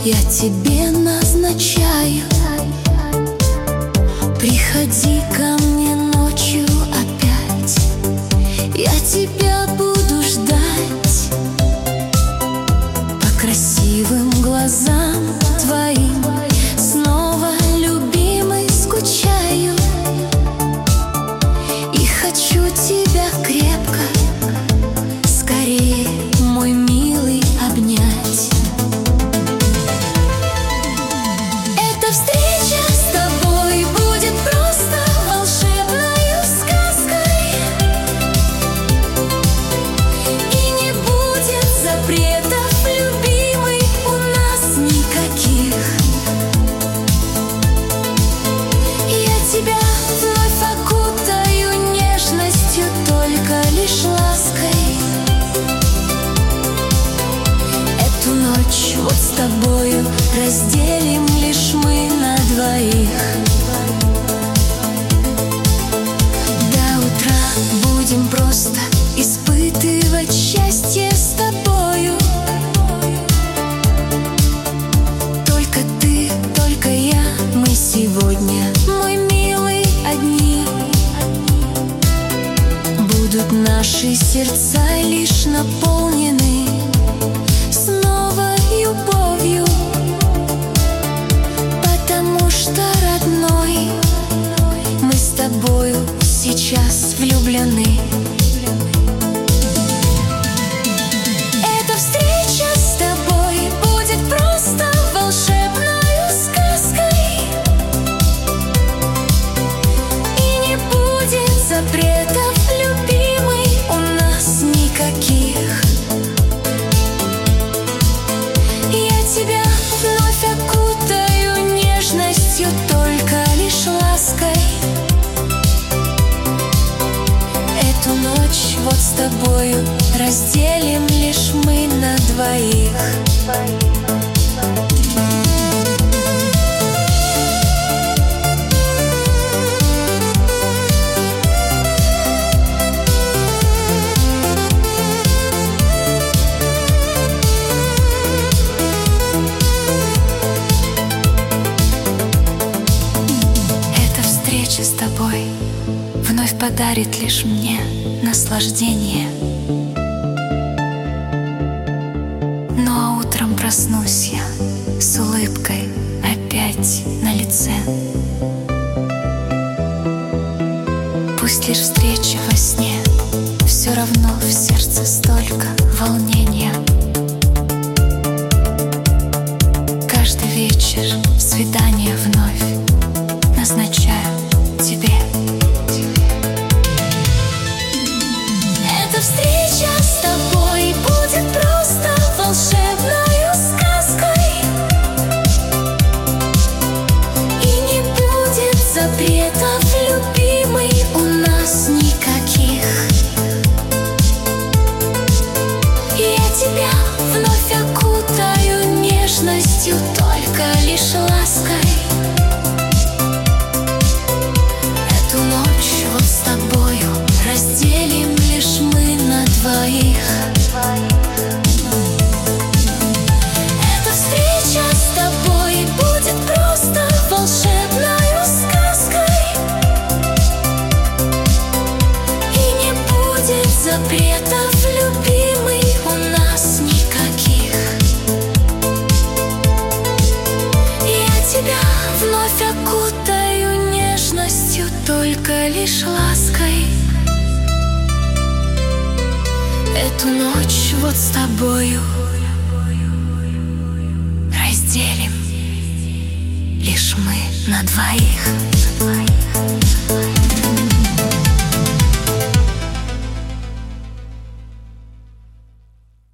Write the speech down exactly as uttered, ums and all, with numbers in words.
я тебе назначаю. Приходи ко мне ночью опять, я тебя буду ждать. По красивым глазам твоим снова, любимый, скучаю. И хочу тебя крепко, скорее, мой милый, обнять. Эта встреча с тобой будет просто волшебною сказкой, и не будет запретов, любимый, у нас никаких. Я тебя вновь окутаю нежностью, только лишь лаской. Эту ночь вот с тобою разделим лишь мы на двоих. До утра будем просто испытывать счастье с тобою. Только ты, только я, мы сегодня, мой милый, одни. Будут наши сердца лишь наполнены снова любовью, потому что, родной, мы с тобою сейчас влюблены. Эта встреча с тобой будет просто волшебною сказкой, и не будет запретов, любимый, у нас никаких. Я тебя вновь окутаю нежностью, только лишь лаской. Эту ночь вот с тобою разделим лишь мы на двоих. С тобой вновь подарит лишь мне наслаждение. Ну а утром проснусь я с улыбкой опять на лице. Пусть лишь встреча во сне, все равно в сердце столько волнения. Каждый вечер свидание вновь назначаю тебе. Эта встреча с тобой будет просто волшебною сказкой, и не будет запретов, любимый, у нас никаких. Я тебя вновь окутаю нежностью, только лишь лаской. Разделим лишь мы на двоих. Эта встреча с тобой будет просто волшебною сказкой, и не будет запретов, любимый, у нас никаких. Я тебя вновь окутаю нежностью, только лишь лаской. Эту ночь вот с тобою разделим лишь мы на двоих.